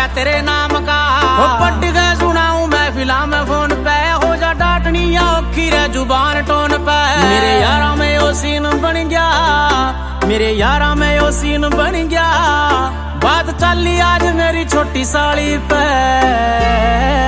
गया तेरे नाम का। वो पट गए सुनाऊं मैं फिल्म में फोन पे, हो जा डांटनी या औखी रे जुबान टोन पे। मेरे यारा में ओ सीन बन गया, मेरे यारा में ओ सीन बन गया। बात चली आज मेरी छोटी साली पे।